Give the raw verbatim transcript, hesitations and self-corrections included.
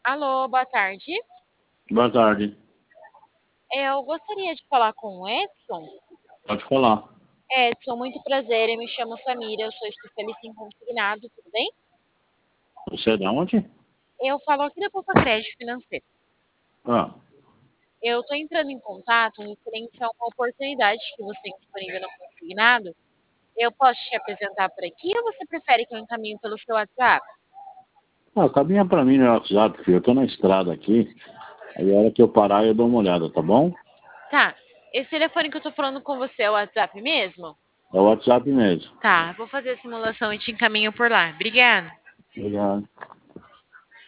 Alô, boa tarde. Boa tarde. Eu gostaria de falar com o Edson. Pode falar. Edson, muito prazer. Eu me chamo Samira, eu sou especialista em consignado, tudo bem? Você é de onde? Eu falo aqui da Poupa Crédito Financeiro. Ah, Eu estou entrando em contato referente a uma oportunidade que você tem disponível no consignado. Eu posso te apresentar por aqui ou você prefere que eu encaminhe pelo seu WhatsApp? ah caminha pra mim no WhatsApp, filho. Eu tô na estrada aqui. Aí a hora que eu parar eu dou uma olhada, tá bom? Tá. Esse telefone que eu estou falando com você é o WhatsApp mesmo? É o WhatsApp mesmo. Tá, vou fazer a simulação e te encaminho por lá. Obrigada. Obrigado.